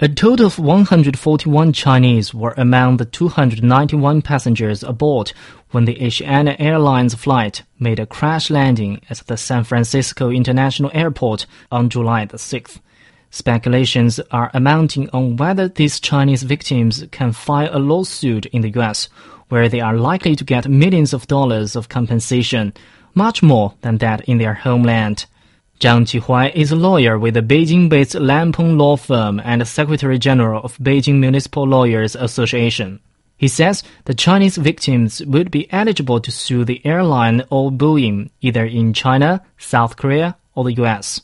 A total of 141 Chinese were among the 291 passengers aboard when the Asiana Airlines flight made a crash landing at the San Francisco International Airport on July the 6th. Speculations are mounting on whether these Chinese victims can file a lawsuit in the U.S., where they are likely to get millions of dollars of compensation, much more than that in their homeland. Zhang Jihuai is a lawyer with the Beijing-based Lampeng law firm and Secretary General of Beijing Municipal Lawyers Association. He says the Chinese victims would be eligible to sue the airline or Boeing either in China, South Korea, or the U.S.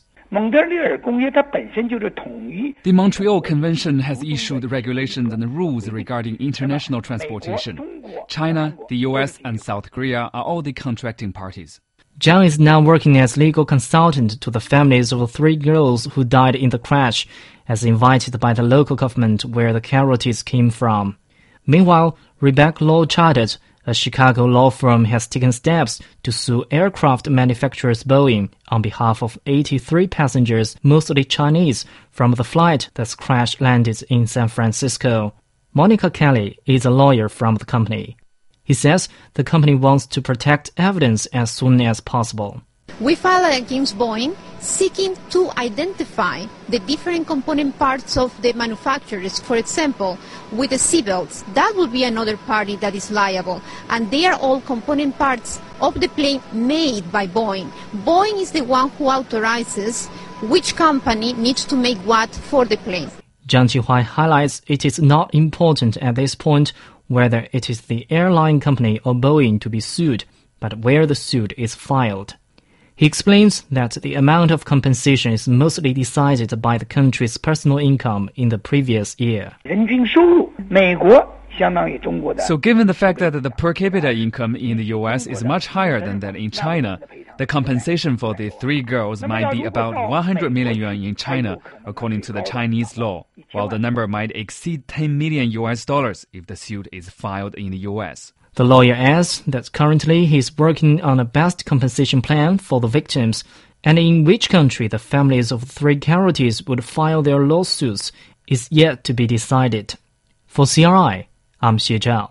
The Montreal Convention has issued regulations and rules regarding international transportation. China, the U.S., and South Korea are all the contracting parties. Zhang is now working as legal consultant to the families of the 3 girls who died in the crash, as invited by the local government where the casualties came from. Meanwhile, Rebecca Law Chartered, a Chicago law firm, has taken steps to sue aircraft manufacturers Boeing on behalf of 83 passengers, mostly Chinese, from the flight that crash-landed in San Francisco. Monica Kelly is a lawyer from the company. He says the company wants to protect evidence as soon as possible. We filed against Boeing seeking to identify the different component parts of the manufacturers. For example, with the seatbelts, that would be another party that is liable. And they are all component parts of the plane made by Boeing. Boeing is the one who authorizes which company needs to make what for the plane. Zhang Jihuai highlights it is not important at this point whether it is the airline company or Boeing to be sued, but where the suit is filed. He explains that the amount of compensation is mostly decided by the country's personal income in the previous year. So given the fact that the per capita income in the U.S. is much higher than that in China, the compensation for the 3 girls might be about 100 million yuan in China, according to the Chinese law, while the number might exceed 10 million US dollars if the suit is filed in the U.S. The lawyer adds that currently he is working on a best compensation plan for the victims, and in which country the families of 3 casualties would file their lawsuits is yet to be decided. For CRI, I'm Xie Zhao.